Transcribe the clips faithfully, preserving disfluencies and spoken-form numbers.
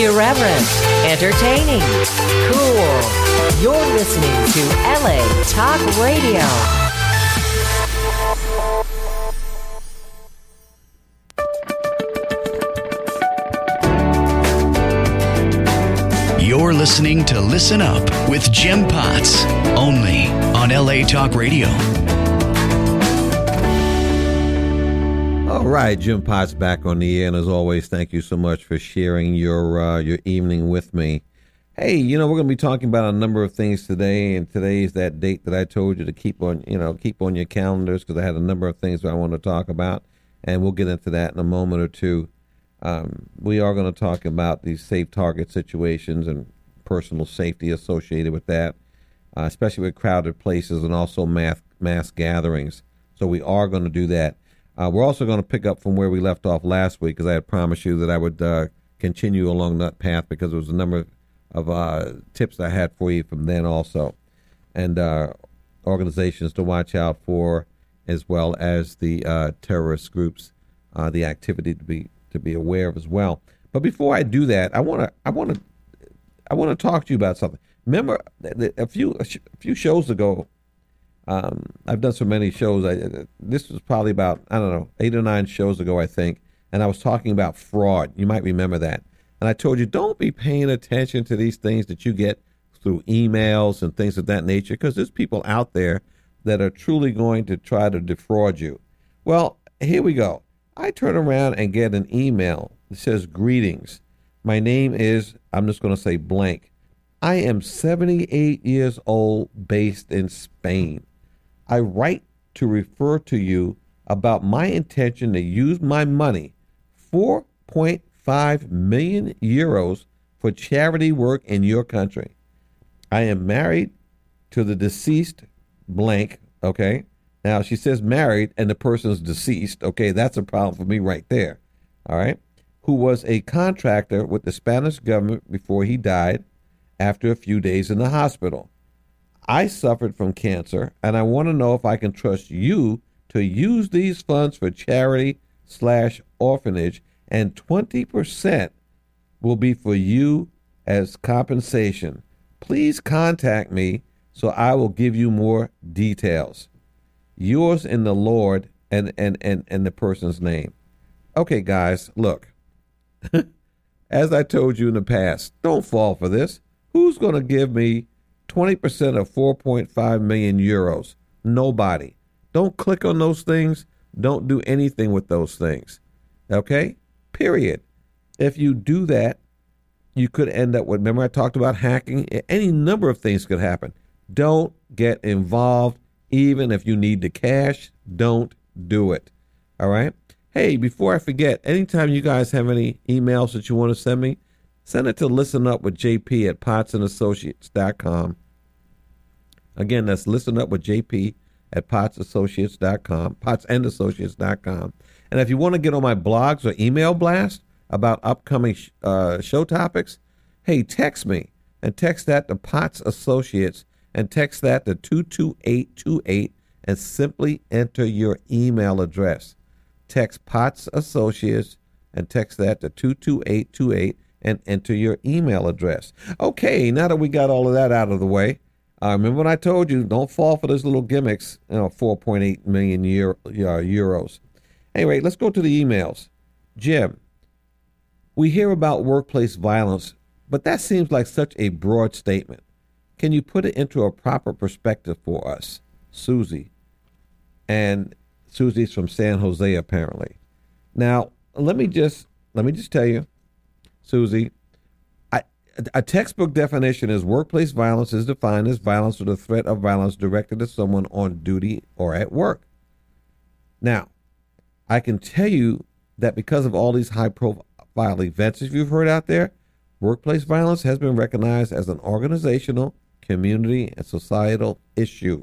Irreverent, entertaining, cool. You're listening to L A Talk Radio. You're listening to Listen Up with Jim Potts, only on L A Talk Radio. All right, Jim Potts back on the air, and as always, thank you so much for sharing your uh, your evening with me. Hey, you know, we're going to be talking about a number of things today, and today is that date that I told you to keep on, you know, keep on your calendars, because I had a number of things that I want to talk about, and we'll get into that in a moment or two. Um, we are going to talk about these safe target situations and personal safety associated with that, uh, especially with crowded places and also mass, mass gatherings. So we are going to do that. Uh, we're also going to pick up from where we left off last week, because I had promised you that I would uh, continue along that path, because there was a number of, of uh, tips I had for you from then also, and uh, organizations to watch out for, as well as the uh, terrorist groups, uh, the activity to be to be aware of as well. But before I do that, I want to I want to I want to talk to you about something. Remember, a few a few shows ago, um, I've done so many shows. I, this was probably about I don't know eight or nine shows ago, I think, and I was talking about fraud. You might remember that. And I told you, don't be paying attention to these things that you get through emails and things of that nature, because there's people out there that are truly going to try to defraud you. Well, here we go. I turn around and get an email that says, "Greetings. My name is," I'm just going to say blank. "I am seventy-eight years old, based in Spain. I write to refer to you about my intention to use my money, four point five million euros, for charity work in your country. I am married to the deceased blank," okay? Now, she says married and the person's deceased. Okay, that's a problem for me right there, all right? "Who was a contractor with the Spanish government before he died after a few days in the hospital. I suffered from cancer, and I want to know if I can trust you to use these funds for charity slash orphanage, and twenty percent will be for you as compensation. Please contact me so I will give you more details. Yours in the Lord," and, and, and, and the person's name. Okay, guys, look. As I told you in the past, don't fall for this. Who's going to give me twenty percent of four point five million euros? Nobody. Don't click on those things. Don't do anything with those things. Okay? Period. If you do that, you could end up with, remember I talked about hacking? Any number of things could happen. Don't get involved. Even if you need the cash, don't do it. All right? Hey, before I forget, anytime you guys have any emails that you want to send me, send it to listenupwithjp at pottsandassociates dot com. Again, that's listenupwithjp at pottsassociates dot com, pottsandassociates dot com. And if you want to get on my blogs or email blast about upcoming sh- uh, show topics, hey, text me, and text that to Potts Associates, and text that to two two eight two eight, and simply enter your email address. Text Potts Associates and text that to two two eight two eight and enter your email address. Okay, now that we got all of that out of the way, uh, remember when I told you, don't fall for those little gimmicks, you know, four point eight million Euro, uh, euros. Anyway, let's go to the emails. Jim, we hear about workplace violence, but that seems like such a broad statement. Can you put it into a proper perspective for us? Susie. And Susie's from San Jose, apparently. Now, let me just let me just tell you, Susie, I, a textbook definition is workplace violence is defined as violence or the threat of violence directed at someone on duty or at work. Now, I can tell you that because of all these high-profile events that you've heard out there, workplace violence has been recognized as an organizational, community, and societal issue.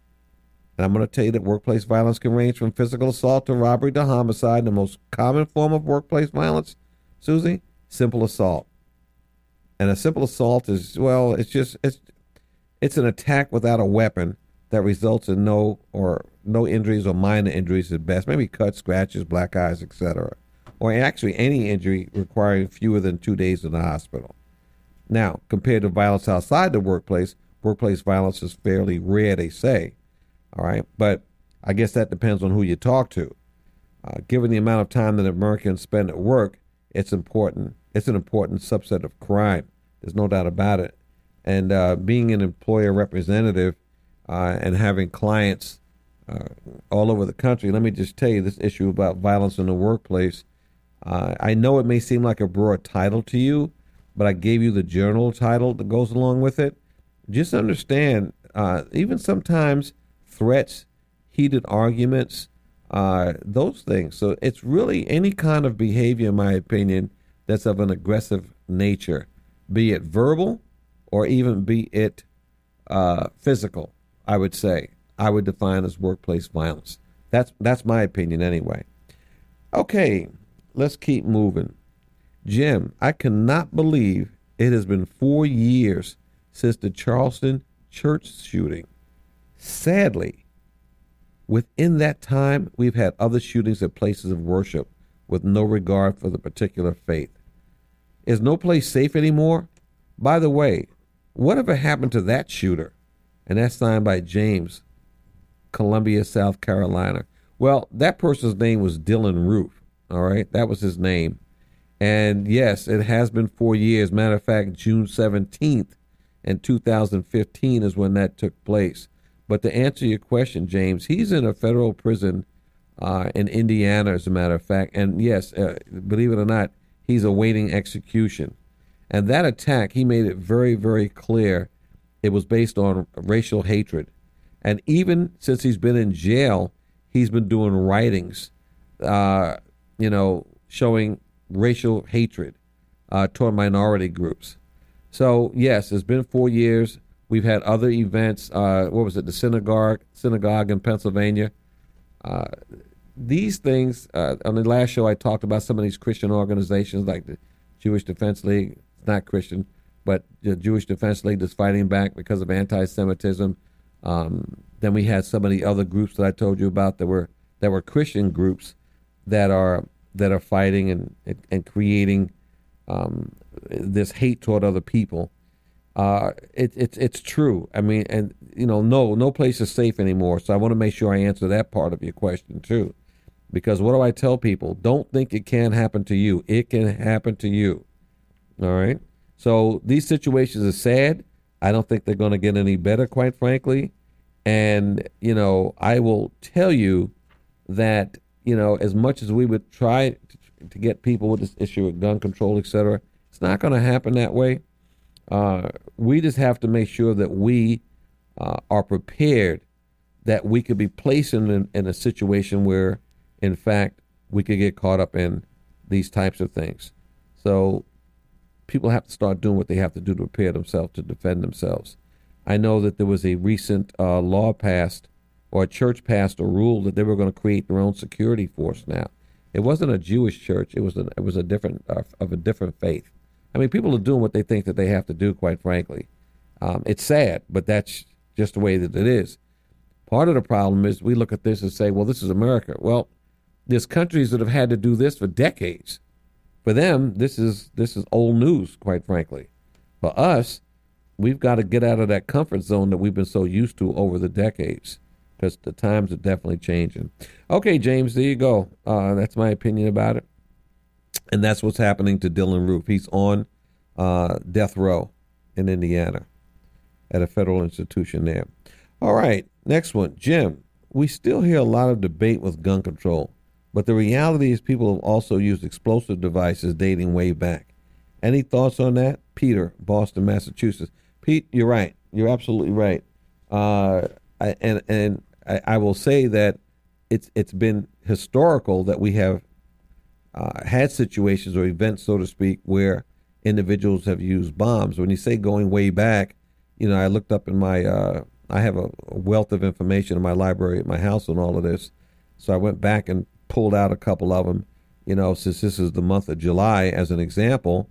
And I'm going to tell you that workplace violence can range from physical assault to robbery to homicide. The most common form of workplace violence, Susie, simple assault. And a simple assault is, well, it's just, it's it's an attack without a weapon that results in no or no injuries or minor injuries at best, maybe cuts, scratches, black eyes, et cetera. or actually any injury requiring fewer than two days in the hospital. Now, compared to violence outside the workplace, workplace violence is fairly rare, they say. All right, but I guess that depends on who you talk to. Uh, given the amount of time that Americans spend at work, it's important. It's an important subset of crime. There's no doubt about it. And uh, being an employer representative uh, and having clients uh, all over the country, let me just tell you this issue about violence in the workplace. Uh, I know it may seem like a broad title to you, but I gave you the general title that goes along with it. Just understand, uh, even sometimes threats, heated arguments, uh, those things. So it's really any kind of behavior, in my opinion, that's of an aggressive nature, be it verbal or even be it uh, physical, I would say. I would define as workplace violence. That's that's my opinion anyway. Okay, let's keep moving. Jim, I cannot believe it has been four years since the Charleston church shooting. Sadly, within that time, we've had other shootings at places of worship with no regard for the particular faith. Is no place safe anymore? By the way, whatever happened to that shooter? And that's signed by James, Columbia, South Carolina. Well, that person's name was Dylan Roof. All right, that was his name. And yes, it has been four years. Matter of fact, June seventeenth in two thousand fifteen is when that took place. But to answer your question, James, he's in a federal prison uh, in Indiana, as a matter of fact. And yes, uh, believe it or not, he's awaiting execution. And that attack, he made it very, very clear it was based on racial hatred. And even since he's been in jail, he's been doing writings, uh, you know, showing racial hatred uh, toward minority groups. So, yes, it's been four years. We've had other events. Uh, what was it? The synagogue, synagogue in Pennsylvania. Uh, these things, uh, on the last show, I talked about some of these Christian organizations like the Jewish Defense League. It's not Christian, but the Jewish Defense League is fighting back because of anti-Semitism. Um, then we had some of the other groups that I told you about that were that were Christian groups that are that are fighting and and creating um, this hate toward other people. Uh, it, it, it's true. I mean, and, you know, no, no place is safe anymore. So I want to make sure I answer that part of your question, too. Because what do I tell people? Don't think it can't happen to you. It can happen to you. All right? So these situations are sad. I don't think they're going to get any better, quite frankly. And, you know, I will tell you that, you know, as much as we would try to, to get people with this issue of gun control, et cetera, it's not going to happen that way. Uh, we just have to make sure that we uh, are prepared, that we could be placed in, in a situation where, in fact, we could get caught up in these types of things. So people have to start doing what they have to do to prepare themselves to defend themselves. I know that there was a recent uh, law passed, or a church passed a rule that they were going to create their own security force now. It wasn't a Jewish church. It was a, it was a different uh, of a different faith. I mean, people are doing what they think that they have to do, quite frankly. Um, it's sad, but that's just the way that it is. Part of the problem is we look at this and say, well, this is America. Well, there's countries that have had to do this for decades. For them, this is this is old news, quite frankly. For us, we've got to get out of that comfort zone that we've been so used to over the decades, because the times are definitely changing. Okay, James, there you go. Uh, that's my opinion about it. And that's what's happening to Dylan Roof. He's on uh, death row in Indiana at a federal institution there. All right, next one. Jim, we still hear a lot of debate with gun control, but the reality is people have also used explosive devices dating way back. Any thoughts on that? Peter, Boston, Massachusetts. Pete, you're right. You're absolutely right. Uh, I, and and I, I will say that it's it's been historical that we have Uh, had situations or events, so to speak, where individuals have used bombs. When you say going way back, you know, I looked up in my, uh, I have a, a wealth of information in my library at my house on all of this. So I went back and pulled out a couple of them, you know, since this is the month of July, as an example.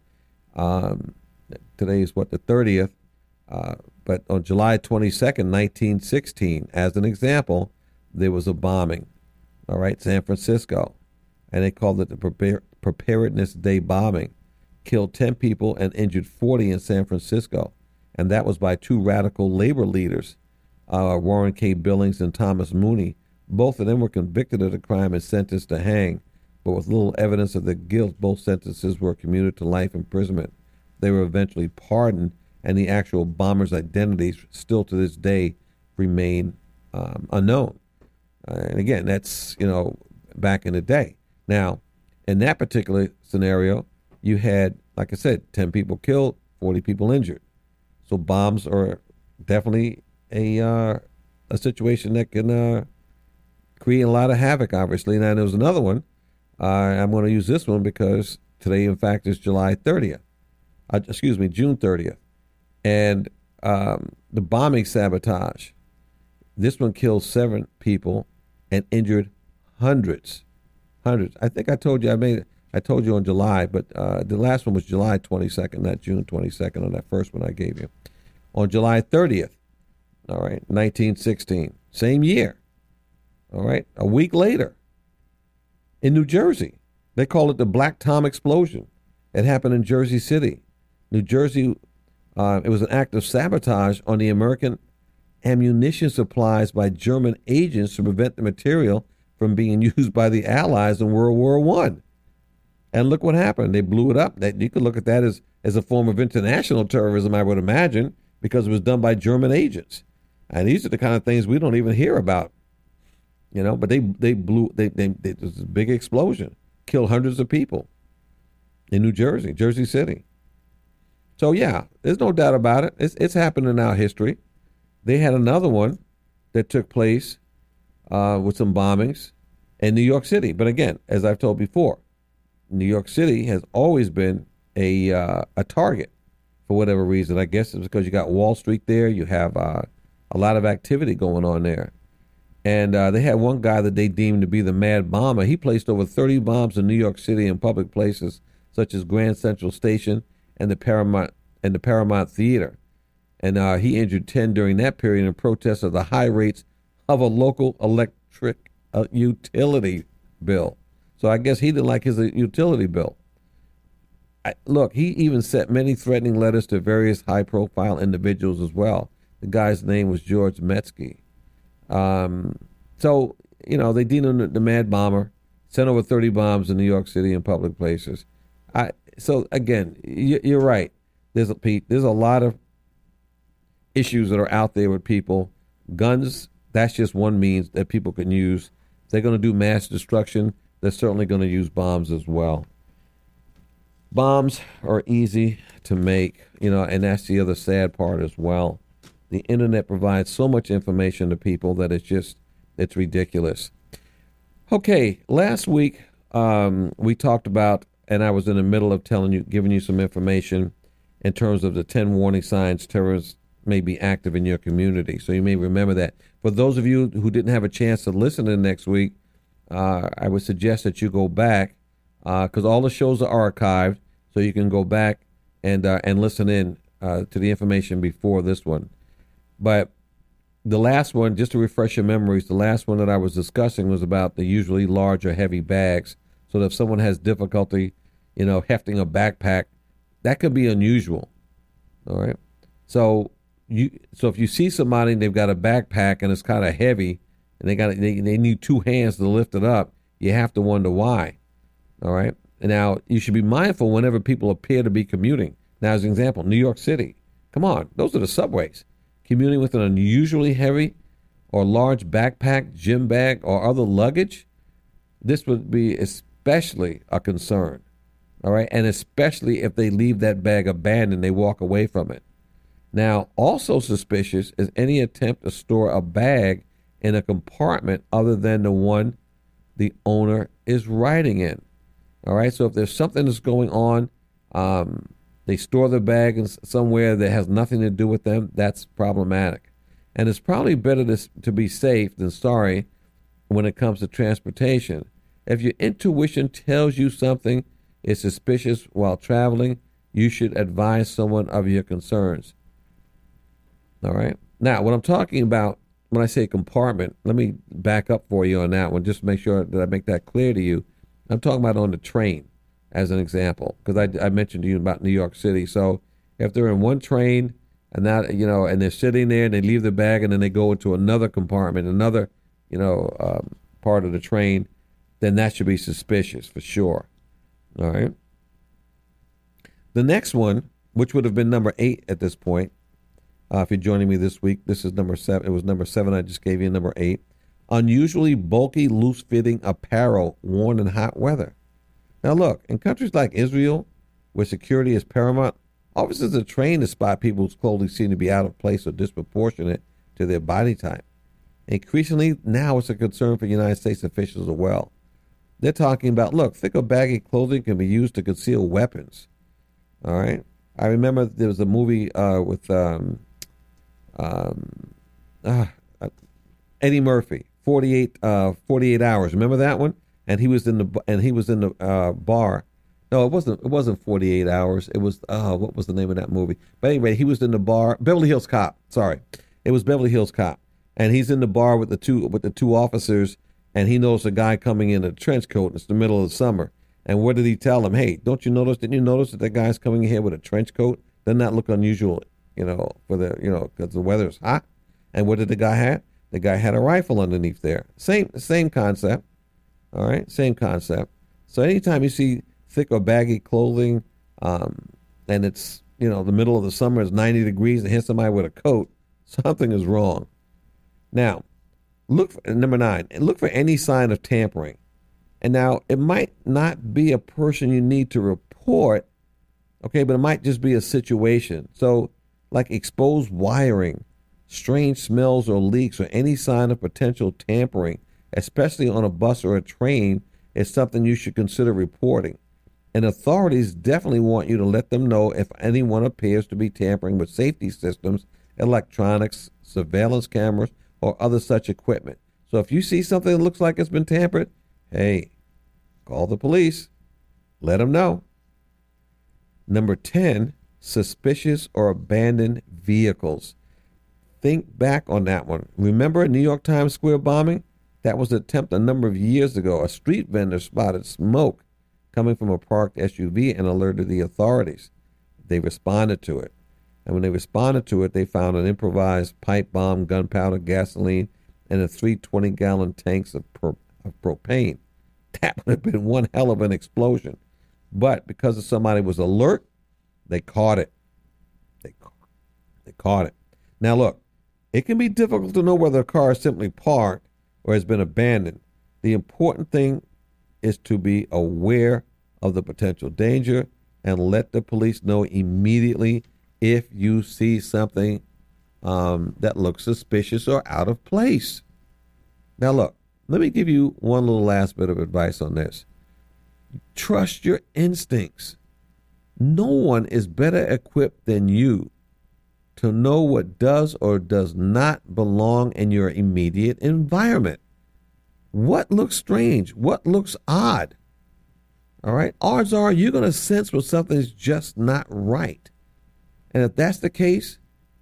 Um, today is what, the thirtieth. Uh, but on July twenty-second, nineteen sixteen, as an example, there was a bombing. All right, San Francisco. and they called it the Prepare- Preparedness Day bombing. Killed ten people and injured forty in San Francisco, and that was by two radical labor leaders, uh, Warren K. Billings and Thomas Mooney. Both of them were convicted of the crime and sentenced to hang, but with little evidence of their guilt, both sentences were commuted to life imprisonment. They were eventually pardoned, and the actual bombers' identities still to this day remain um, unknown. Uh, and again, that's, you know, back in the day. Now, in that particular scenario, you had, like I said, ten people killed, forty people injured. So bombs are definitely a uh, a situation that can uh, create a lot of havoc, obviously. Now, there was another one. Uh, I'm going to use this one because today, in fact, is July thirtieth. Uh, excuse me, June thirtieth. And um, the bombing sabotage. This one killed seven people and injured hundreds. Hundreds. I think I told you I made I told you on July, but uh, the last one was July twenty-second, not June twenty-second on that first one I gave you. On July thirtieth, all right, nineteen sixteen, same year, all right, a week later, in New Jersey, they call it the Black Tom explosion. It happened in Jersey City, New Jersey. Uh, it was an act of sabotage on the American ammunition supplies by German agents to prevent the material from being used by the Allies in World War One. And look what happened. They blew it up. That you could look at that as, as a form of international terrorism, I would imagine, because it was done by German agents. And these are the kind of things we don't even hear about, you know. But they they blew. They they, they it was a big explosion, killed hundreds of people in New Jersey, Jersey City. So yeah, there's no doubt about it. It's it's happened in our history. They had another one that took place uh, with some bombings in New York City. But again, as I've told before, New York City has always been a uh, a target for whatever reason. I guess it's because you got Wall Street there. You have uh, a lot of activity going on there. And uh, they had one guy that they deemed to be the mad bomber. He placed over thirty bombs in New York City in public places such as Grand Central Station and the Paramount and the Paramount Theater. And uh, he injured ten during that period in protest of the high rates of a local electric uh, utility bill. So I guess he didn't like his utility bill. I, look, he even sent many threatening letters to various high-profile individuals as well. The guy's name was George Metsky. Um, so, you know, they deemed him the mad bomber, sent over thirty bombs in New York City in public places. I So, again, you, you're right. There's a, Pete, there's a lot of issues that are out there with people. Guns, that's just one means that people can use. If they're going to do mass destruction, they're certainly going to use bombs as well. Bombs are easy to make, you know, and that's the other sad part as well. The internet provides so much information to people that it's just, it's ridiculous. Okay, last week um, we talked about, and I was in the middle of telling you, giving you some information in terms of the ten warning signs terrorists may be active in your community. So you may remember that. For those of you who didn't have a chance to listen to next week, uh, I would suggest that you go back because uh, all the shows are archived, so you can go back and uh, and listen in uh, to the information before this one. But the last one, just to refresh your memories, the last one that I was discussing was about the usually large or heavy bags. So that if someone has difficulty, you know, hefting a backpack, that could be unusual. All right. So you so if you see somebody and they've got a backpack and it's kind of heavy and they got they they need two hands to lift it up, you have to wonder why. All right. And now you should be mindful whenever people appear to be commuting. Now, as an example, New York City. Come on, those are the subways. Commuting with an unusually heavy or large backpack, gym bag, or other luggage, this would be especially a concern. All right, and especially if they leave that bag abandoned, they walk away from it. Now, also suspicious is any attempt to store a bag in a compartment other than the one the owner is riding in. All right, so if there's something that's going on, um, they store the bag in somewhere that has nothing to do with them, that's problematic. And it's probably better to, to be safe than sorry when it comes to transportation. If your intuition tells you something is suspicious while traveling, you should advise someone of your concerns. All right? Now, what I'm talking about when I say compartment, let me back up for you on that one, just to make sure that I make that clear to you. I'm talking about on the train, as an example, because I, I mentioned to you about New York City. So if they're in one train and that, you know, and they're sitting there and they leave the bag and then they go into another compartment, another, you know, um, part of the train, then that should be suspicious for sure. All right. The next one, which would have been number eight at this point, uh, if you're joining me this week, this is number seven. It was number seven. I just gave you number eight. Unusually bulky, loose-fitting apparel worn in hot weather. Now, look, in countries like Israel, where security is paramount, officers are trained to spot people whose clothing seem to be out of place or disproportionate to their body type. Increasingly, now it's a concern for United States officials as well. They're talking about, look, thick or baggy clothing can be used to conceal weapons. All right? I remember there was a movie uh, with um, um, uh, Eddie Murphy, forty-eight, uh, forty-eight hours. Remember that one? And he was in the and he was in the uh, bar. No, it wasn't. It wasn't forty-eight hours. It was. Uh, what was the name of that movie? But anyway, he was in the bar. Beverly Hills Cop. Sorry, it was Beverly Hills Cop. And he's in the bar with the two with the two officers, and he knows a guy coming in a trench coat. And it's the middle of the summer. And what did he tell him? Hey, don't you notice? Didn't you notice that that guy's coming in here with a trench coat? Doesn't that look unusual? You know, for the you know because the weather's hot. And what did the guy have? The guy had a rifle underneath there. Same same concept. All right, same concept. So anytime you see thick or baggy clothing, um, and it's you know the middle of the summer, it's ninety degrees, and here's somebody with a coat, something is wrong. Now, look for number nine. Look for any sign of tampering. And now it might not be a person you need to report, okay, but it might just be a situation. So, like exposed wiring, strange smells or leaks, or any sign of potential tampering, especially on a bus or a train, is something you should consider reporting. And authorities definitely want you to let them know if anyone appears to be tampering with safety systems, electronics, surveillance cameras, or other such equipment. So if you see something that looks like it's been tampered, hey, call the police. Let them know. Number ten, suspicious or abandoned vehicles. Think back on that one. Remember New York Times Square bombing? That was an attempt a number of years ago. A street vendor spotted smoke coming from a parked S U V and alerted the authorities. They responded to it. And when they responded to it, they found an improvised pipe bomb, gunpowder, gasoline, and a three twenty-gallon tanks of, pro- of propane. That would have been one hell of an explosion. But because somebody was alert, they caught it. They, they caught it. Now, look, it can be difficult to know whether a car is simply parked or has been abandoned. The important thing is to be aware of the potential danger and let the police know immediately if you see something um, that looks suspicious or out of place. Now, look, let me give you one little last bit of advice on this. Trust your instincts. No one is better equipped than you to know what does or does not belong in your immediate environment. What looks strange? What looks odd? All right. Odds are you're going to sense when something's just not right. And if that's the case,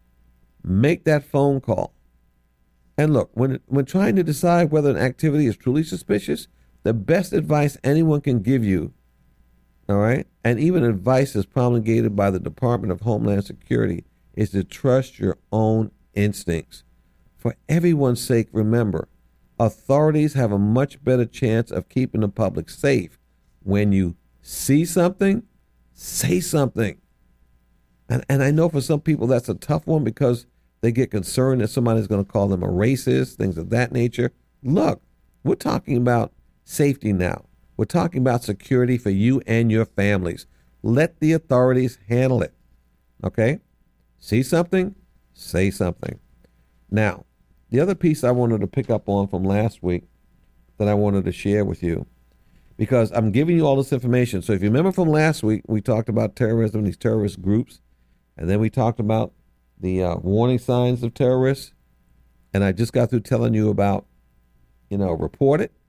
make that phone call. And look, when when trying to decide whether an activity is truly suspicious, the best advice anyone can give you, all right, and even advice is promulgated by the Department of Homeland Security, is to trust your own instincts. For everyone's sake, remember, authorities have a much better chance of keeping the public safe. When you see something, say something. And, and I know for some people that's a tough one because they get concerned that somebody's going to call them a racist, things of that nature. Look, we're talking about safety now. We're talking about security for you and your families. Let the authorities handle it. Okay? See something? Say something. Now, the other piece I wanted to pick up on from last week that I wanted to share with you, because I'm giving you all this information. So if you remember from last week, we talked about terrorism, these terrorist groups, and then we talked about the uh, warning signs of terrorists, and I just got through telling you about, you know, report it.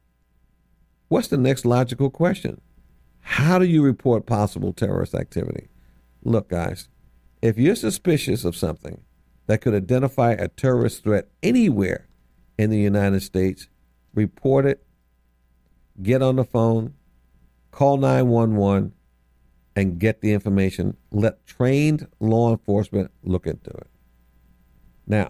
What's the next logical question? How do you report possible terrorist activity? Look, guys, if you're suspicious of something that could identify a terrorist threat anywhere in the United States, report it. get on the phone, call nine one one, and get the information. Let trained law enforcement look into it. Now,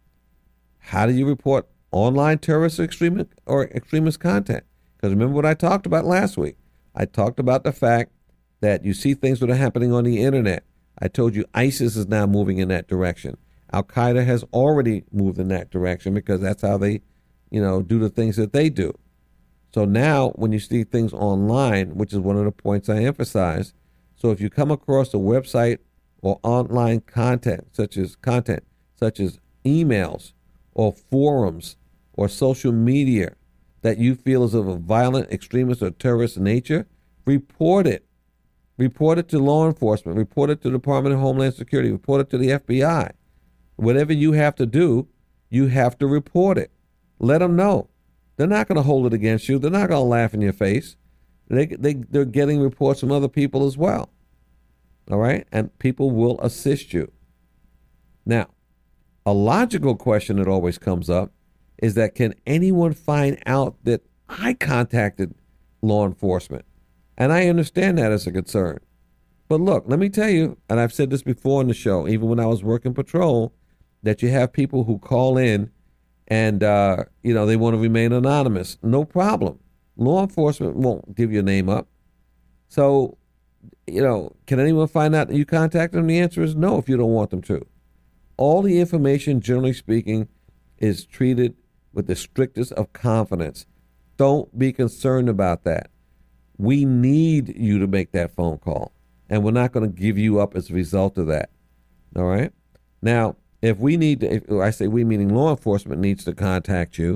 how do you report online terrorist extremist or extremist content? Because remember what I talked about last week. I talked about the fact that you see things that are happening on the internet. I told you ISIS is now moving in that direction. Al-Qaeda has already moved in that direction because that's how they, you know, do the things that they do. So now when you see things online, which is one of the points I emphasize, so if you come across a website or online content, such as content, such as emails or forums or social media that you feel is of a violent, extremist, or terrorist nature, report it. Report it to law enforcement. Report it to the Department of Homeland Security. Report it to the F B I. Whatever you have to do, you have to report it. Let them know. They're not going to hold it against you. They're not going to laugh in your face. They, they, they're getting reports from other people as well. All right? And people will assist you. Now, a logical question that always comes up is that can anyone find out that I contacted law enforcement? And I understand that as a concern. But look, let me tell you, and I've said this before on the show, even when I was working patrol, that you have people who call in and, uh, you know, they want to remain anonymous. No problem. Law enforcement won't give your name up. So, you know, can anyone find out that you contacted them? The answer is no if you don't want them to. All the information, generally speaking, is treated with the strictest of confidence. Don't be concerned about that. We need you to make that phone call, and we're not going to give you up as a result of that. All right? Now, if we need to, if I say we, meaning law enforcement needs to contact you,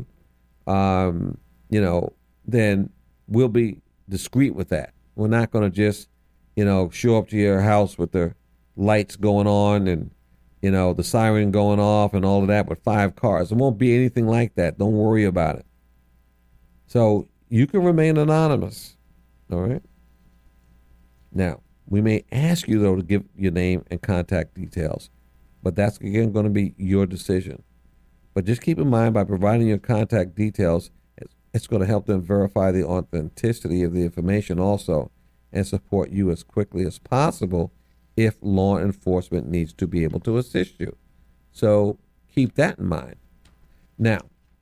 um, you know, then we'll be discreet with that. We're not going to just, you know, show up to your house with the lights going on and, you know, the siren going off and all of that with five cars. It won't be anything like that. Don't worry about it. So you can remain anonymous. All right? Now, we may ask you, though, to give your name and contact details, but that's, again, going to be your decision. But just keep in mind, by providing your contact details, it's, it's going to help them verify the authenticity of the information also and support you as quickly as possible if law enforcement needs to be able to assist you. So keep that in mind. Now,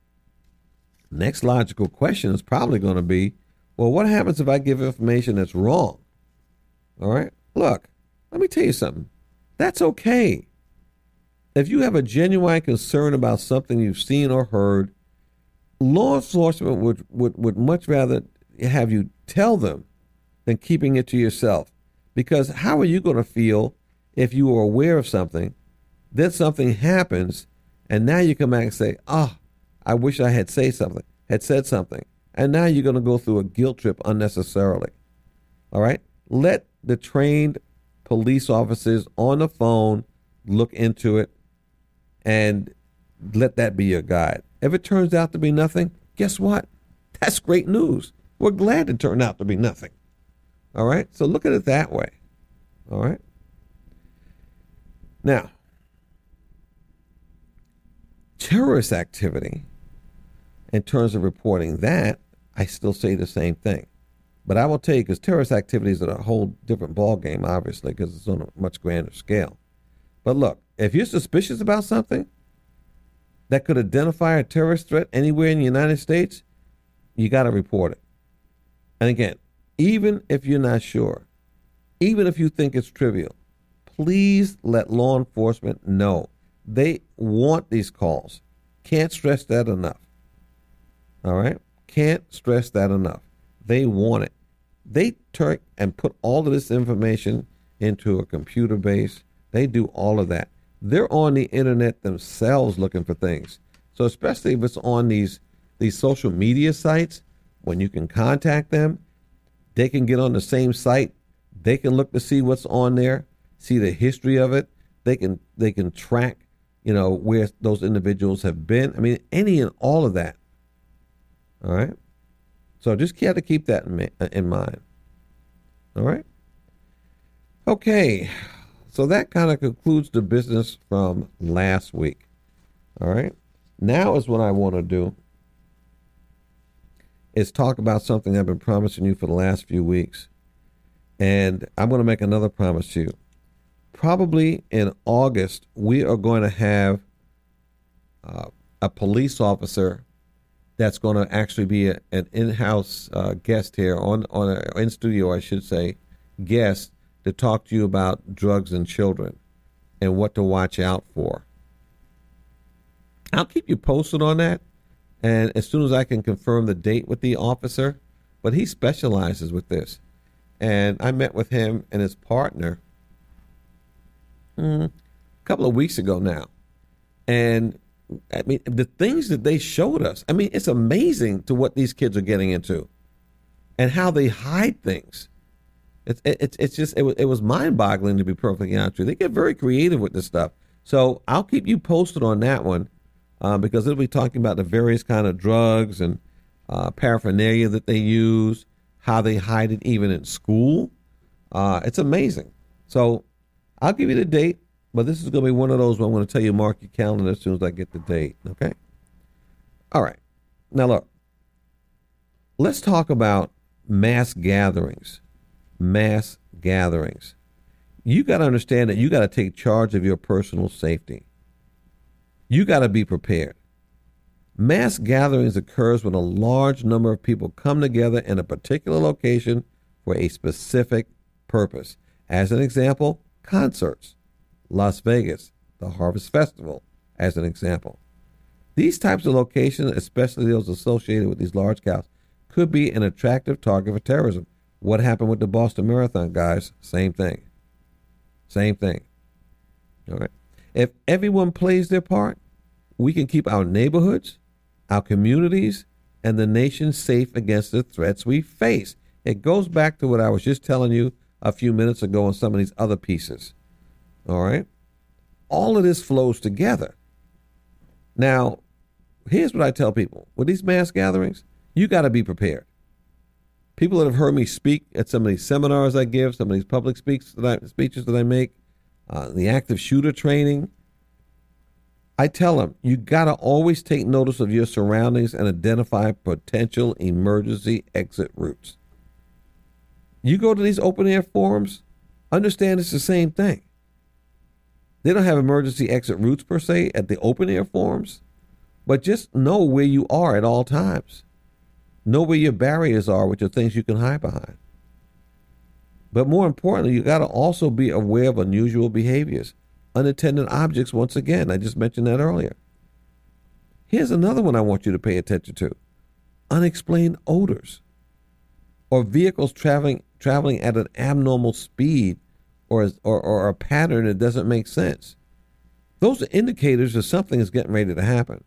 next logical question is probably going to be, well, what happens if I give information that's wrong? All right? Look, let me tell you something. That's okay. If you have a genuine concern about something you've seen or heard, law enforcement would, would, would much rather have you tell them than keeping it to yourself. Because how are you going to feel if you are aware of something, then something happens, and now you come back and say, oh, I wish I had say something, had said something. And now you're going to go through a guilt trip unnecessarily. All right? Let the trained police officers on the phone look into it and let that be your guide. If it turns out to be nothing, guess what? That's great news. We're glad it turned out to be nothing. All right? So look at it that way. All right? Now, terrorist activity, in terms of reporting that, I still say the same thing. But I will tell you, because terrorist activity is at a whole different ballgame, obviously, because it's on a much grander scale. But look, if you're suspicious about something that could identify a terrorist threat anywhere in the United States, you got to report it. And again, even if you're not sure, even if you think it's trivial, please let law enforcement know. They want these calls. Can't stress that enough. All right? Can't stress that enough. They want it. They turn and put all of this information into a computer base. They do all of that. They're on the internet themselves looking for things. So especially if it's on these these social media sites, when you can contact them, they can get on the same site. They can look to see what's on there, see the history of it. They can they can track, you know, where those individuals have been. I mean, any and all of that. All right? So just have to keep that in, in mind. All right? Okay. So that kind of concludes the business from last week. All right? Now is what I want to do is talk about something I've been promising you for the last few weeks. And I'm going to make another promise to you. Probably in August, we are going to have uh, a police officer that's going to actually be a, an in-house uh, guest here, on, on a, in studio, I should say, guest to talk to you about drugs and children and what to watch out for. I'll keep you posted on that, and as soon as I can confirm the date with the officer, but he specializes with this. And I met with him and his partner mm, a couple of weeks ago now. And I mean, the things that they showed us, I mean, it's amazing to what these kids are getting into and how they hide things. It's it's it's just, it was, it was mind-boggling, to be perfectly honest with you. They get very creative with this stuff. So I'll keep you posted on that one uh, because it'll be talking about the various kind of drugs and uh, paraphernalia that they use, how they hide it even in school. Uh, it's amazing. So I'll give you the date. But this is going to be one of those where I'm going to tell you, mark your calendar as soon as I get the date, okay? All right. Now, look, let's talk about mass gatherings. Mass gatherings. You got to understand that you got to take charge of your personal safety. You got to be prepared. Mass gatherings occurs when a large number of people come together in a particular location for a specific purpose. As an example, concerts. Las Vegas, the Harvest Festival, as an example. These types of locations, especially those associated with these large crowds, could be an attractive target for terrorism. What happened with the Boston Marathon, guys? Same thing. Same thing. All right. If everyone plays their part, we can keep our neighborhoods, our communities, and the nation safe against the threats we face. It goes back to what I was just telling you a few minutes ago on some of these other pieces. All right. All of this flows together. Now, here's what I tell people. With these mass gatherings, you got to be prepared. People that have heard me speak at some of these seminars I give, some of these public speaks that I, speeches that I make, uh, the active shooter training, I tell them, you got to always take notice of your surroundings and identify potential emergency exit routes. You go to these open air forums, understand it's the same thing. They don't have emergency exit routes per se at the open air forums, but just know where you are at all times. Know where your barriers are, which are things you can hide behind. But more importantly, you got to also be aware of unusual behaviors. Unattended objects, once again, I just mentioned that earlier. Here's another one I want you to pay attention to. Unexplained odors or vehicles traveling traveling at an abnormal speed or, or, or a pattern that doesn't make sense. Those are indicators that something is getting ready to happen.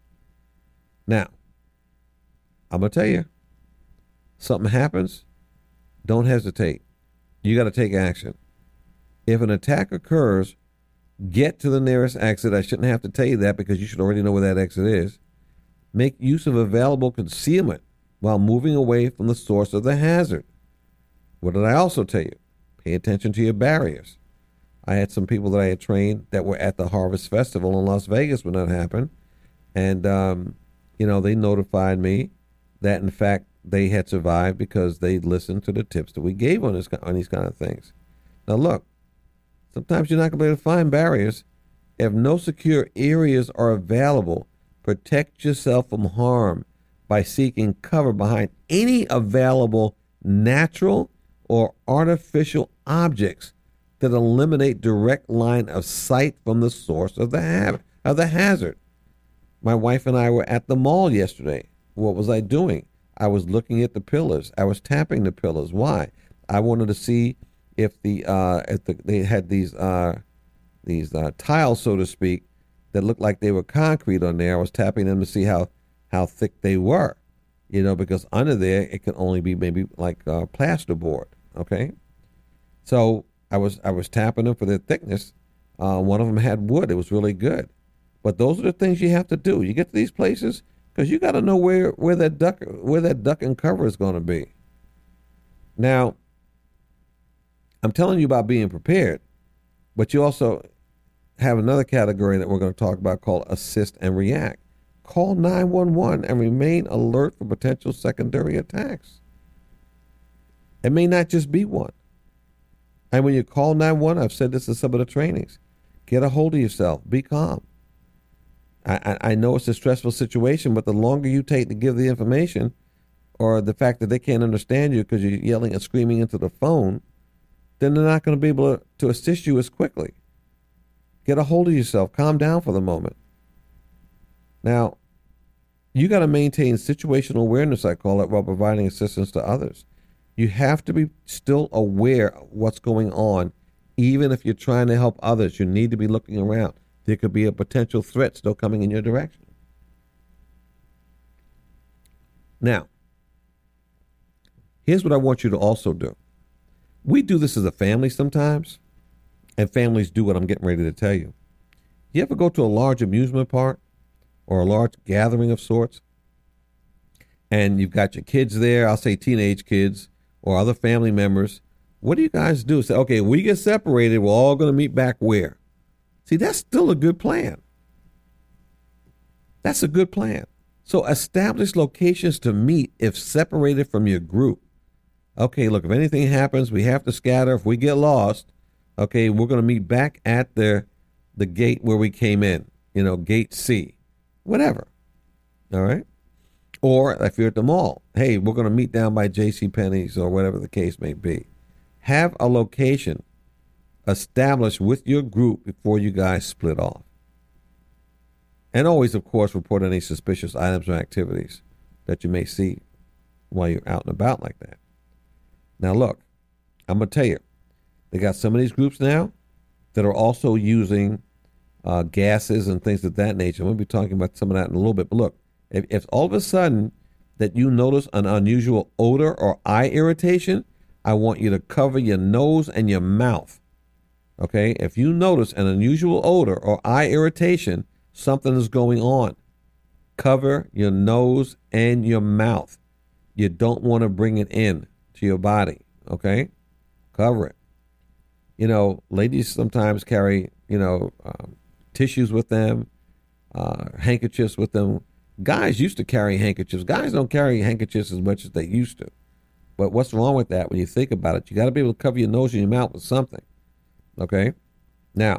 Now, I'm going to tell you, something happens, don't hesitate. You got to take action. If an attack occurs, get to the nearest exit. I shouldn't have to tell you that because you should already know where that exit is. Make use of available concealment while moving away from the source of the hazard. What did I also tell you? Pay attention to your barriers. I had some people that I had trained that were at the Harvest Festival in Las Vegas when that happened. And, um, you know, they notified me that, in fact, they had survived because they listened to the tips that we gave on this on these kind of things. Now, look, sometimes you're not going to be able to find barriers. If no secure areas are available, protect yourself from harm by seeking cover behind any available natural or artificial objects that eliminate direct line of sight from the source of the ha- of the hazard. My wife and I were at the mall yesterday. What was I doing? I was looking at the pillars. I was tapping the pillars. Why? I wanted to see if the uh, if the, they had these uh, these uh, tiles, so to speak, that looked like they were concrete on there. I was tapping them to see how how thick they were, you know, because under there it can only be maybe like uh, plasterboard. Okay, so I was I was tapping them for their thickness. Uh, one of them had wood. It was really good. But those are the things you have to do. You get to these places because you got to know where, where that duck where that duck and cover is going to be. Now, I'm telling you about being prepared, but you also have another category that we're going to talk about called assist and react. call nine one one and remain alert for potential secondary attacks. It may not just be one. And when you call nine one one, I've said this in some of the trainings, get a hold of yourself. Be calm. I, I, I know it's a stressful situation, but the longer you take to give the information, or the fact that they can't understand you because you're yelling and screaming into the phone, then they're not going to be able to, to assist you as quickly. Get a hold of yourself. Calm down for the moment. Now, you got to maintain situational awareness, I call it, while providing assistance to others. You have to be still aware of what's going on. Even if you're trying to help others, you need to be looking around. There could be a potential threat still coming in your direction. Now, here's what I want you to also do. We do this as a family sometimes, and families do what I'm getting ready to tell you. You ever go to a large amusement park or a large gathering of sorts, and you've got your kids there, I'll say teenage kids or other family members? What do you guys do? Say, okay, we get separated, we're all going to meet back where? See, that's still a good plan. That's a good plan. So establish locations to meet if separated from your group. Okay, look, if anything happens, we have to scatter. If we get lost, okay, we're going to meet back at the the gate where we came in, you know, gate C, whatever. All right? Or if you're at the mall, hey, we're going to meet down by JCPenney's or whatever the case may be. Have a location established with your group before you guys split off. And always, of course, report any suspicious items or activities that you may see while you're out and about like that. Now, look, I'm going to tell you, they got some of these groups now that are also using uh, gases and things of that nature. I'm going to be talking about some of that in a little bit. But look, if, if all of a sudden that you notice an unusual odor or eye irritation, I want you to cover your nose and your mouth. Okay? If you notice an unusual odor or eye irritation, something is going on. Cover your nose and your mouth. You don't want to bring it in to your body. Okay? Cover it. You know, ladies sometimes carry, you know, um, tissues with them, uh, handkerchiefs with them. Guys used to carry handkerchiefs. Guys don't carry handkerchiefs as much as they used to. But what's wrong with that when you think about it? You got to be able to cover your nose and your mouth with something. Okay? Now,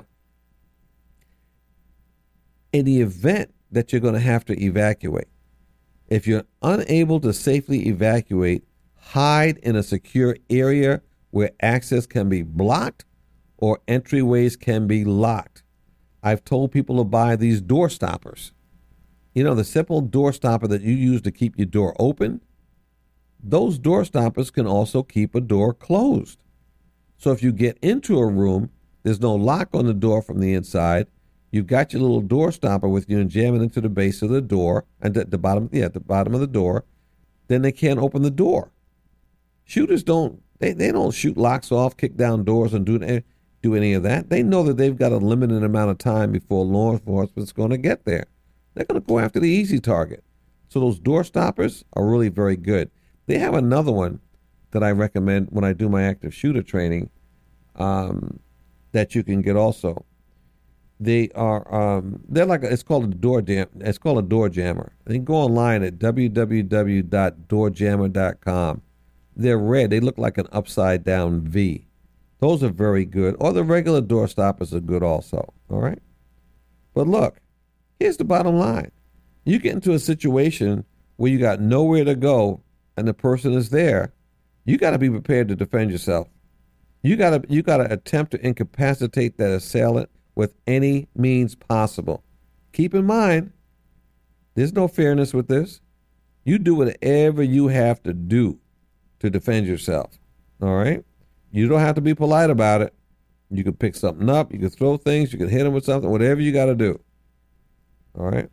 in the event that you're going to have to evacuate, if you're unable to safely evacuate, hide in a secure area where access can be blocked or entryways can be locked. I've told people to buy these door stoppers. You know, the simple door stopper that you use to keep your door open, those door stoppers can also keep a door closed. So if you get into a room, there's no lock on the door from the inside. You've got your little door stopper with you and jam it into the base of the door and at the bottom, yeah, at the bottom of the door. Then they can't open the door. Shooters don't, they, they don't shoot locks off, kick down doors and do, do any of that. They know that they've got a limited amount of time before law enforcement's going to get there. They're going to go after the easy target. So those door stoppers are really very good. They have another one that I recommend when I do my active shooter training um, that you can get also. They are um, they're like a, it's called a door jam. It's called a door jammer. You can go online at w w w dot door jammer dot com. They're red. They look like an upside down V. Those are very good. Or the regular door stoppers are good also. All right. But look, here's the bottom line. You get into a situation where you got nowhere to go and the person is there, you got to be prepared to defend yourself. You got to you got to attempt to incapacitate that assailant with any means possible. Keep in mind, there's no fairness with this. You do whatever you have to do to defend yourself. All right? You don't have to be polite about it. You can pick something up. You can throw things. You can hit them with something. Whatever you got to do. All right?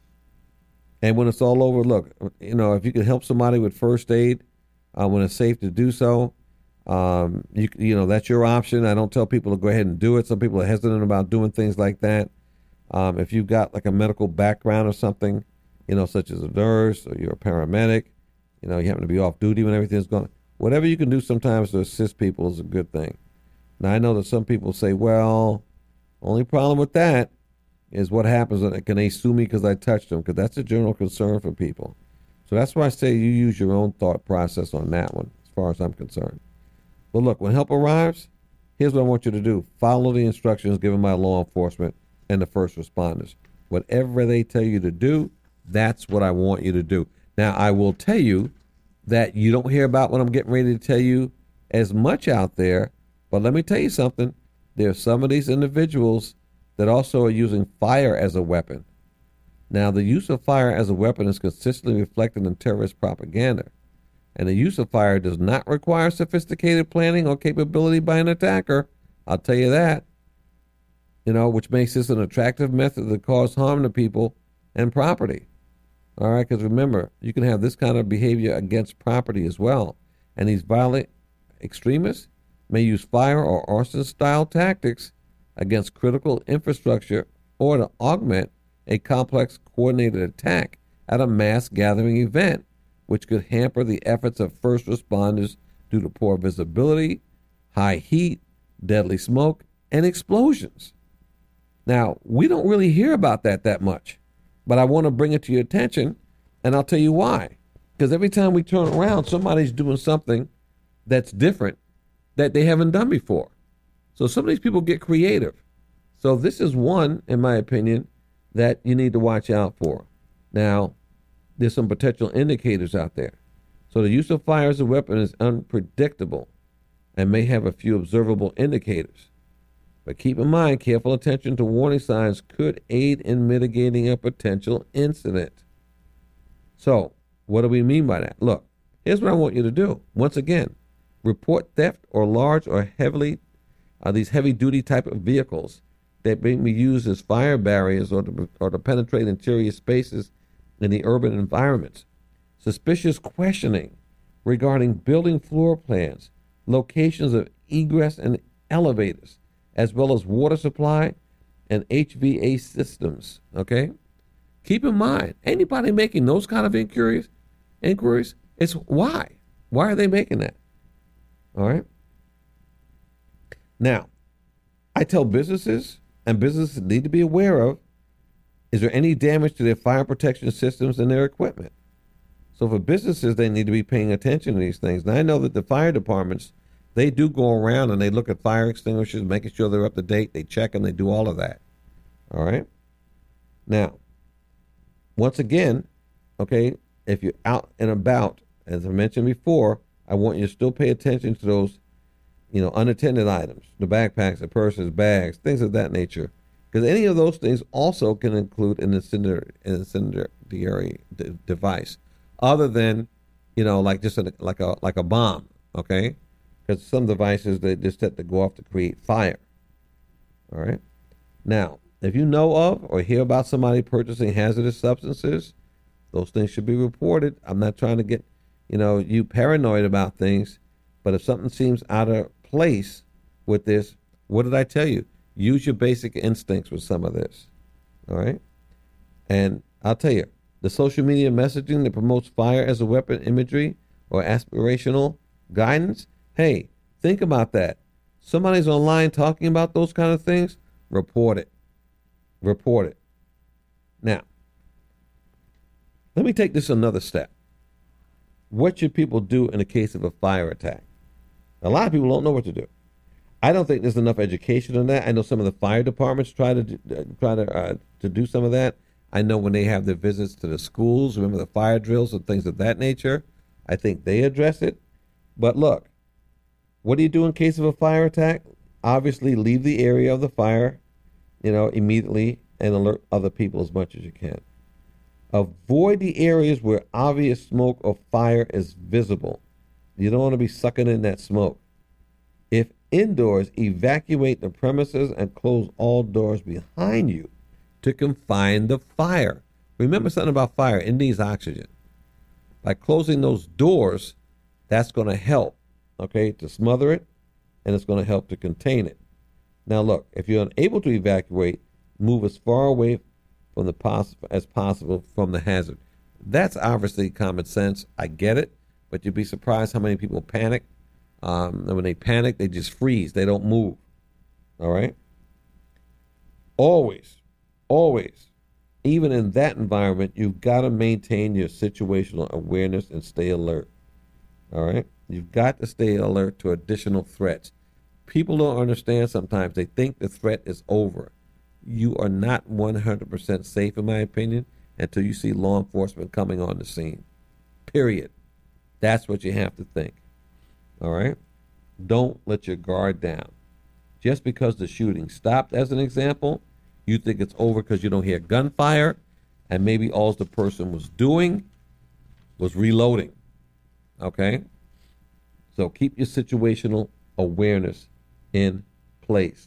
And when it's all over, look, you know, if you can help somebody with first aid uh, when it's safe to do so, um, you you know, that's your option. I don't tell people to go ahead and do it. Some people are hesitant about doing things like that. Um, if you've got like a medical background or something, you know, such as a nurse or you're a paramedic, you know, you happen to be off duty when everything's going, whatever you can do sometimes to assist people is a good thing. Now, I know that some people say, well, only problem with that, is what happens. Can they sue me because I touched them? Because that's a general concern for people. So that's why I say you use your own thought process on that one, as far as I'm concerned. But look, when help arrives, here's what I want you to do. Follow the instructions given by law enforcement and the first responders. Whatever they tell you to do, that's what I want you to do. Now, I will tell you that you don't hear about what I'm getting ready to tell you as much out there, but let me tell you something. There are some of these individuals that also are using fire as a weapon. Now, the use of fire as a weapon is consistently reflected in terrorist propaganda, and the use of fire does not require sophisticated planning or capability by an attacker. I'll tell you that. You know, which makes this an attractive method to cause harm to people and property. All right, because remember, you can have this kind of behavior against property as well. And these violent extremists may use fire or arson-style tactics against critical infrastructure or to augment a complex coordinated attack at a mass gathering event, which could hamper the efforts of first responders due to poor visibility, high heat, deadly smoke, and explosions. Now, we don't really hear about that that much, but I want to bring it to your attention, and I'll tell you why. Because every time we turn around, somebody's doing something that's different that they haven't done before. So some of these people get creative. So this is one, in my opinion, that you need to watch out for. Now, there's some potential indicators out there. So the use of fire as a weapon is unpredictable and may have a few observable indicators. But keep in mind, careful attention to warning signs could aid in mitigating a potential incident. So, what do we mean by that? Look, here's what I want you to do. Once again, report theft or large or heavily, uh, these heavy-duty type of vehicles that may be used as fire barriers or to, or to penetrate interior spaces in the urban environments. Suspicious questioning regarding building floor plans, locations of egress and elevators, as well as water supply and H V A C systems, okay? Keep in mind, anybody making those kind of inquiries, inquiries, it's why? Why are they making that? All right? Now, I tell businesses, and businesses need to be aware of, is there any damage to their fire protection systems and their equipment? So for businesses, they need to be paying attention to these things. And I know that the fire departments, they do go around and they look at fire extinguishers, making sure they're up to date. They check them. They do all of that. All right? Now, once again, okay, if you're out and about, as I mentioned before, I want you to still pay attention to those, you know, unattended items, the backpacks, the purses, bags, things of that nature. Because any of those things also can include an incendiary, an incendiary d- device, other than, you know, like just a, like a like a bomb, okay? Because some devices, they just set to go off to create fire. All right? Now, if you know of or hear about somebody purchasing hazardous substances, those things should be reported. I'm not trying to get, you know, you paranoid about things, but if something seems out of place with this, what did I tell you? Use your basic instincts with some of this. All right? And I'll tell you, the social media messaging that promotes fire as a weapon imagery or aspirational guidance, hey, think about that. Somebody's online talking about those kind of things, report it. Report it. Now, let me take this another step. What should people do in the case of a fire attack? A lot of people don't know what to do. I don't think there's enough education on that. I know some of the fire departments try to do, uh, try to uh, to do some of that. I know when they have their visits to the schools, remember the fire drills and things of that nature, I think they address it. But look, what do you do in case of a fire attack? Obviously, leave the area of the fire, you know, immediately and alert other people as much as you can. Avoid the areas where obvious smoke or fire is visible. You don't want to be sucking in that smoke. If indoors, evacuate the premises and close all doors behind you to confine the fire. Remember something about fire, it needs oxygen. By closing those doors, that's going to help, okay, to smother it, and it's going to help to contain it. Now look, if you're unable to evacuate, move as far away from the poss- as possible from the hazard. That's obviously common sense. I get it, but you'd be surprised how many people panic. Um, and when they panic, they just freeze. They don't move. All right? Always, always, even in that environment, you've got to maintain your situational awareness and stay alert. All right? You've got to stay alert to additional threats. People don't understand sometimes. They think the threat is over. You are not one hundred percent safe, in my opinion, until you see law enforcement coming on the scene. Period. That's what you have to think. All right? Don't let your guard down. Just because the shooting stopped, as an example, you think it's over because you don't hear gunfire, and maybe all the person was doing was reloading. Okay? So keep your situational awareness in place.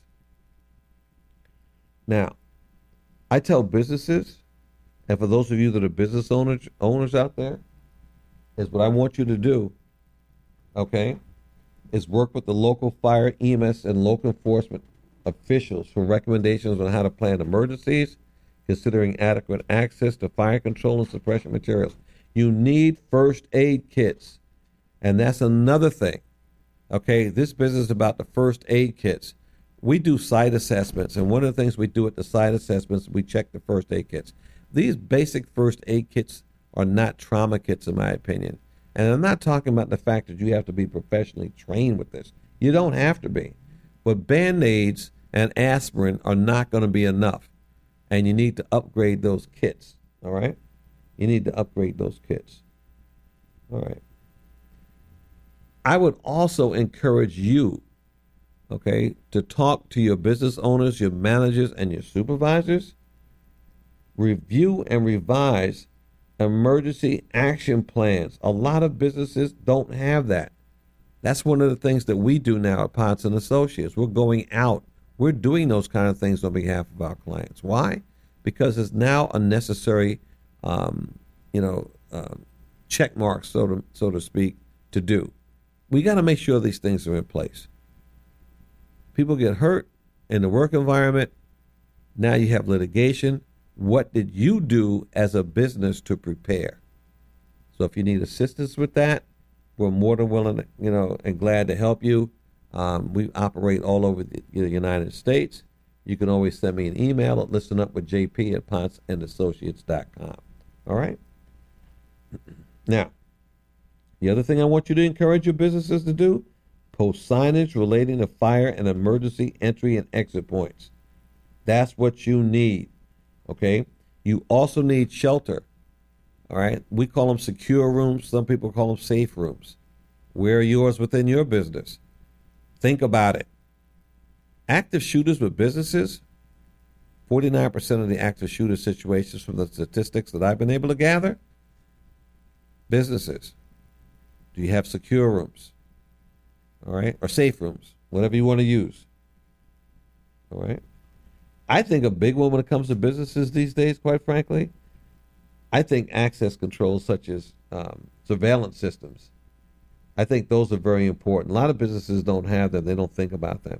Now, I tell businesses, and for those of you that are business owners owners out there, is what I want you to do, okay, is work with the local fire, E M S, and local enforcement officials for recommendations on how to plan emergencies, considering adequate access to fire control and suppression materials. You need first aid kits, and that's another thing. Okay, this business is about the first aid kits. We do site assessments, and one of the things we do at the site assessments, we check the first aid kits. These basic first aid kits are not trauma kits, in my opinion. And I'm not talking about the fact that you have to be professionally trained with this. You don't have to be. But Band-Aids and aspirin are not going to be enough. And you need to upgrade those kits, all right? You need to upgrade those kits. All right. I would also encourage you, okay, to talk to your business owners, your managers, and your supervisors. Review and revise emergency action plans. A lot of businesses don't have that. That's one of the things that we do now at Potts and Associates. We're going out. We're doing those kind of things on behalf of our clients. Why? Because it's now a necessary, um, you know, uh, check mark, so to, so to speak, to do. We got to make sure these things are in place. People get hurt in the work environment. Now you have litigation. What did you do as a business to prepare? So if you need assistance with that, we're more than willing, you know, and glad to help you. Um, we operate all over the, the United States. You can always send me an email at listenupwithjp at potts and associates dot com. All right? Now, the other thing I want you to encourage your businesses to do, post signage relating to fire and emergency entry and exit points. That's what you need. Okay? You also need shelter. All right? We call them secure rooms. Some people call them safe rooms. Where are yours within your business? Think about it. Active shooters with businesses, forty-nine percent of the active shooter situations from the statistics that I've been able to gather, businesses. Do you have secure rooms? All right? Or safe rooms, whatever you want to use. All right? I think a big one when it comes to businesses these days, quite frankly, I think access controls such as um, surveillance systems. I think those are very important. A lot of businesses don't have them. They don't think about them.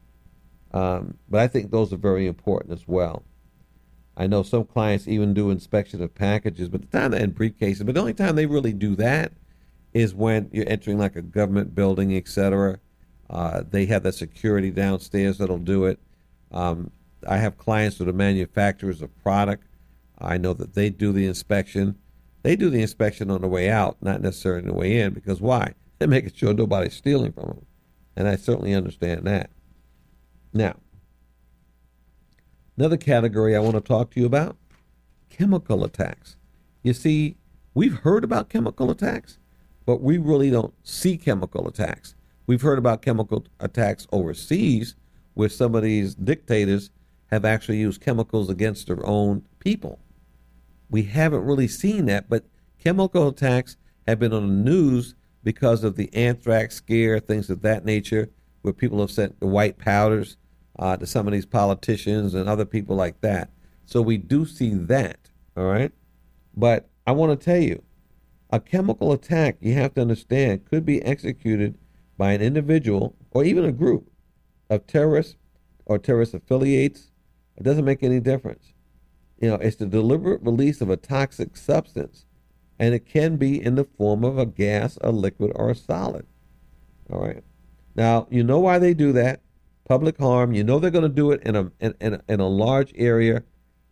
Um, but I think those are very important as well. I know some clients even do inspection of packages, but the time and briefcases, but the only time they really do that is when you're entering like a government building, et cetera. Uh, they have the security downstairs that'll do it. Um, I have clients that are manufacturers of product. I know that they do the inspection. They do the inspection on the way out, not necessarily on the way in, because why? They're making sure nobody's stealing from them. And I certainly understand that. Now, another category I want to talk to you about, chemical attacks. You see, we've heard about chemical attacks, but we really don't see chemical attacks. We've heard about chemical attacks overseas where some of these dictators have actually used chemicals against their own people. We haven't really seen that, but chemical attacks have been on the news because of the anthrax scare, things of that nature, where people have sent the white powders uh, to some of these politicians and other people like that. So we do see that, all right? But I want to tell you, a chemical attack, you have to understand, could be executed by an individual or even a group of terrorists or terrorist affiliates. It doesn't make any difference. You know, it's the deliberate release of a toxic substance, and it can be in the form of a gas, a liquid, or a solid. All right. Now, you know why they do that. Public harm. You know they're going to do it in a in, in, a, in a large area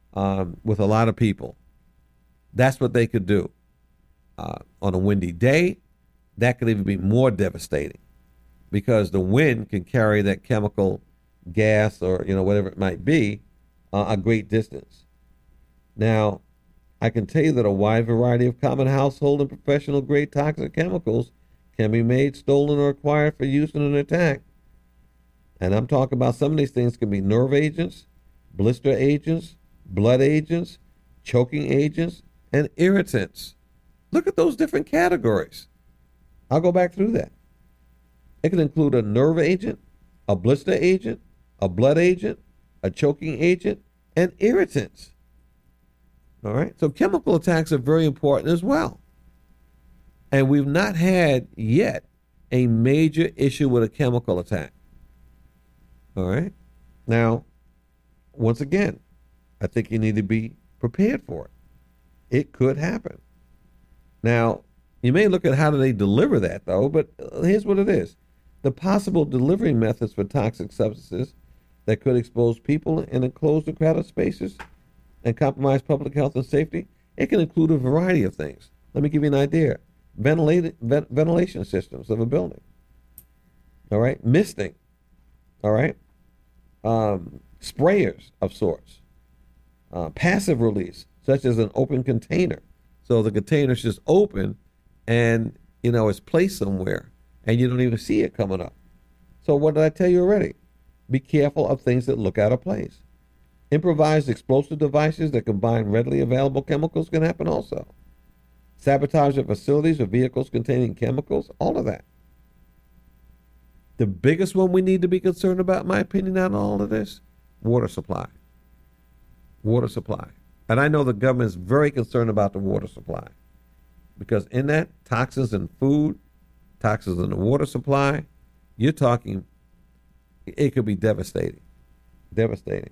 um, with a lot of people. That's what they could do. Uh, on a windy day, that could even be more devastating because the wind can carry that chemical gas or, you know, whatever it might be uh, a great distance. Now, I can tell you that a wide variety of common household and professional grade toxic chemicals can be made, stolen, or acquired for use in an attack. And I'm talking about some of these things can be nerve agents, blister agents, blood agents, choking agents, and irritants. Look at those different categories. I'll go back through that. It can include a nerve agent, a blister agent, a blood agent, a choking agent, and irritants. All right? So chemical attacks are very important as well. And we've not had yet a major issue with a chemical attack. All right? Now, once again, I think you need to be prepared for it. It could happen. Now, you may look at how do they deliver that, though, but here's what it is. The possible delivery methods for toxic substances that could expose people in enclosed and crowded spaces and compromise public health and safety, it can include a variety of things. Let me give you an idea. Ventilated, vent, ventilation systems of a building. All right? Misting. All right? Um, sprayers of sorts. Uh, passive release, such as an open container. So the container's just open and, you know, it's placed somewhere and you don't even see it coming up. So what did I tell you already? Be careful of things that look out of place. Improvised explosive devices that combine readily available chemicals can happen also. Sabotage of facilities or vehicles containing chemicals, all of that. The biggest one we need to be concerned about, in my opinion, out of all of this, water supply. Water supply. And I know the government is very concerned about the water supply because in that, toxins in food, toxins in the water supply, you're talking, it could be devastating. Devastating.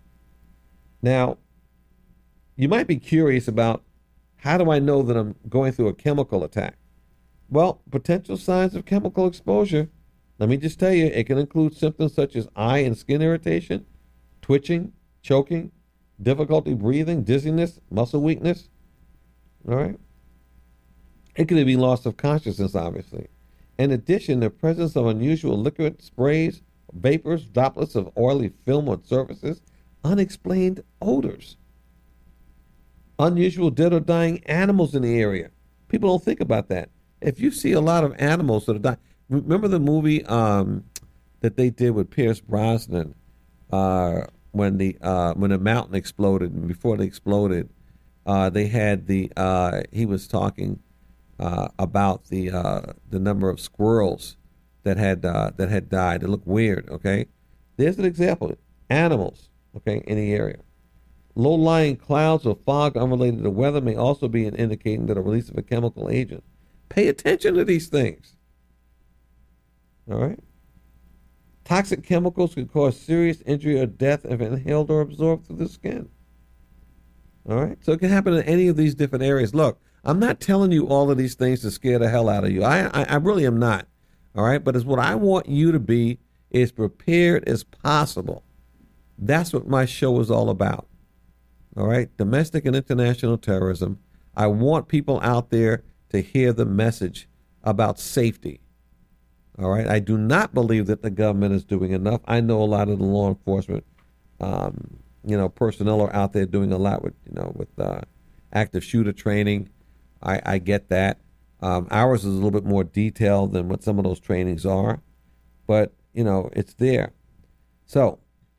Now, you might be curious about how do I know that I'm going through a chemical attack? Well, potential signs of chemical exposure, let me just tell you, it can include symptoms such as eye and skin irritation, twitching, choking, difficulty breathing, dizziness, muscle weakness. All right? It could be loss of consciousness, obviously. In addition, the presence of unusual liquid sprays, vapors, droplets of oily film on surfaces, unexplained odors, unusual dead or dying animals in the area. People don't think about that. If you see a lot of animals that are dying, remember the movie um, that they did with Pierce Brosnan, uh, when the uh, when the mountain exploded, and before it exploded, uh, they had the uh, he was talking uh, about the uh, the number of squirrels that had uh, that had died. It looked weird. Okay, there's an example. Animals. Okay, in the area. Low-lying clouds or fog unrelated to weather may also be an indicator that a release of a chemical agent. Pay attention to these things. All right. Toxic chemicals can cause serious injury or death if inhaled or absorbed through the skin. All right. So it can happen in any of these different areas. Look, I'm not telling you all of these things to scare the hell out of you. I, I, I really am not. All right. But it's what I want you to be as prepared as possible. That's what my show is all about. All right. Domestic and international terrorism. I want people out there to hear the message about safety. All right. I do not believe that the government is doing enough. I know a lot of the law enforcement, um, you know, personnel are out there doing a lot with, you know, with uh, active shooter training. I, I get that. Um, ours is a little bit more detailed than what some of those trainings are, but you know, it's there. So,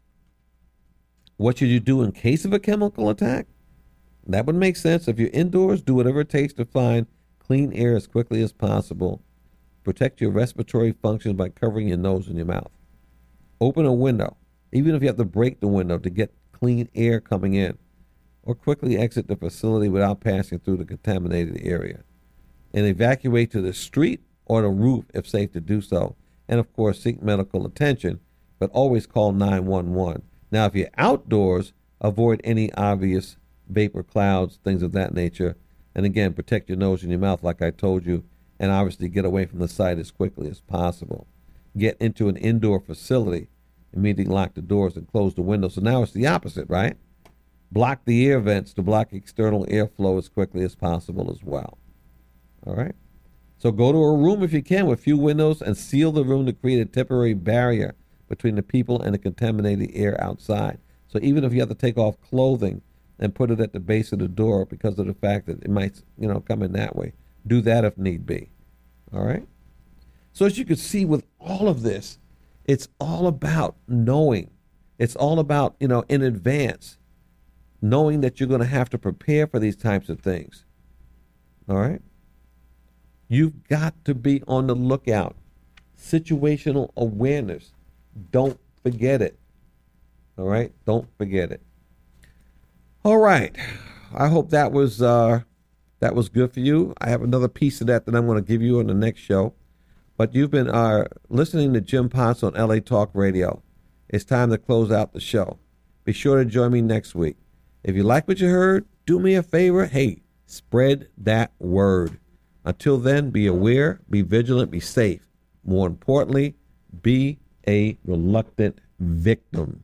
what should you do in case of a chemical attack? That would make sense. If you're indoors, do whatever it takes to find clean air as quickly as possible. Protect your respiratory functions by covering your nose and your mouth. Open a window, even if you have to break the window to get clean air coming in. Or quickly exit the facility without passing through the contaminated area. And evacuate to the street or the roof if safe to do so. And of course, seek medical attention, but always call nine one one. Now, if you're outdoors, avoid any obvious vapor clouds, things of that nature. And again, protect your nose and your mouth like I told you. And obviously get away from the site as quickly as possible. Get into an indoor facility. Immediately lock the doors and close the windows. So now it's the opposite, right? Block the air vents to block external airflow as quickly as possible as well. All right? So go to a room if you can with few windows and seal the room to create a temporary barrier between the people and the contaminated air outside. So even if you have to take off clothing and put it at the base of the door because of the fact that it might, you know, come in that way, do that if need be. All right? So as you can see with all of this, it's all about knowing. It's all about, you know, in advance, knowing that you're going to have to prepare for these types of things. All right? You've got to be on the lookout. Situational awareness. Don't forget it. All right? Don't forget it. All right. I hope that was uh, that was good for you. I have another piece of that that I'm going to give you on the next show. But you've been uh, listening to Jim Potts on L A Talk Radio. It's time to close out the show. Be sure to join me next week. If you like what you heard, do me a favor. Hey, spread that word. Until then, be aware, be vigilant, be safe. More importantly, be a reluctant victim.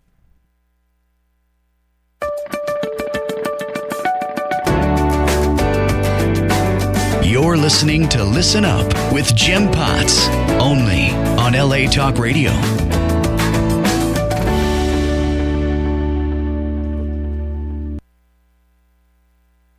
You're listening to Listen Up with Jim Potts, only on L A Talk Radio.